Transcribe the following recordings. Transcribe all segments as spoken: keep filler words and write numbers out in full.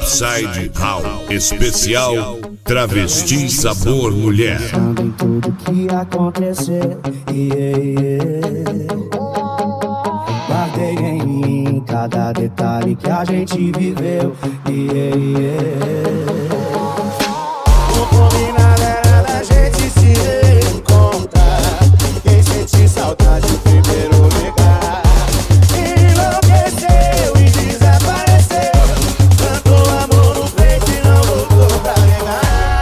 Upside Down especial Travesti Sabor Mulher. Pensando em tudo que aconteceu, yeah, yeah. Guardei em mim cada detalhe que a gente viveu, yeah, yeah. O combinado era da gente se reencontrar. Quem sente saudade primeiro ligar. Enlouqueceu e desapareceu. Plantou amor no peito e não voltou pra negar.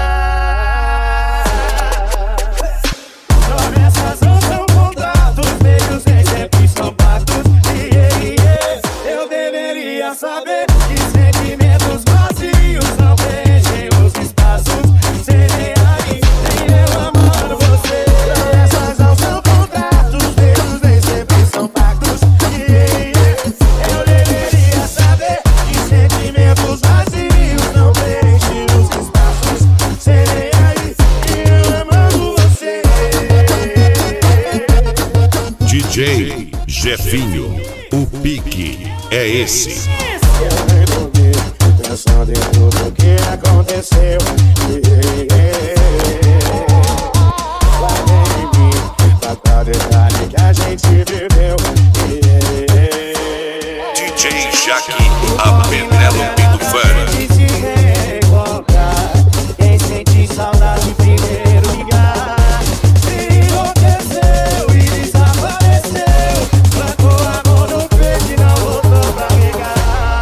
Promessas não são contratos, beijos nem sempre são pactos. Yeah, yeah. Eu deveria saber que sentimentos vazios não preenchem os espaços. Serei aí, sem eu amando você. Promessas não são contratos, beijos nem sempre são pactos. Yeah, yeah. Eu deveria saber que sentimentos vazios não preenchem os espaços. Serei aí, sem eu amando você. D J Jefinho, o pique é esse. Eu me dormi, pensando em tudo que aconteceu. Yeah, yeah. Guardei em mim cada detalhe que a gente viveu. Yeah. D J Jaque, a Penélope do Fã. De se reencontrar, quem sente saudade primeiro ligar. Enlouqueceu e desapareceu. Plantou amor no peito e não voltou pra negar.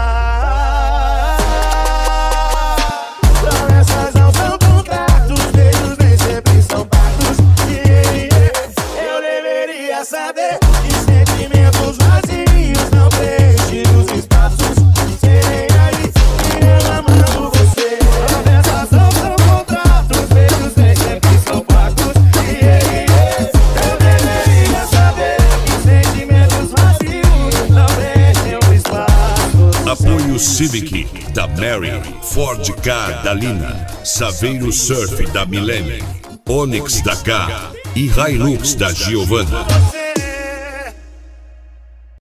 Promessas não são contratos, beijos nem sempre são pactos. Yeah, yeah. Eu deveria saber que sentimentos vazios não preenchem os espaços. Serei aí, eu amando você. Promessas não são contratos, beijos nem sempre são pactos. Yeah, yeah. Eu deveria saber que sentimentos vazios não preenchem os espaços. Apoio Civic da Mary, Ford K da Lina, Saveiro Surf da Milene, Onix da K e Hilux da Giovanna.